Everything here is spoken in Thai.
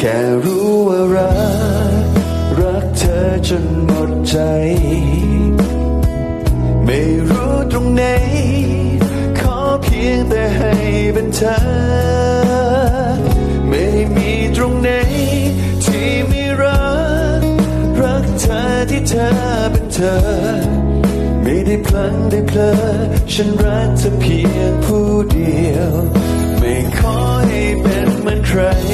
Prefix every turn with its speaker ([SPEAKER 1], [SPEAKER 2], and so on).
[SPEAKER 1] ค่รู้ว่ารักเธอจนหมดใจไม่รู้ตรงไหนขอเพียงแต่ให้เป็นเธอไม่มีตรงไหนที่ไม่รักเธอที่เธอเป็นเธอไม่ได้พลั้งได้เพลอฉันรักเธอเพียงผู้เดียวไม่ขอให้เป็นเหมือนใคร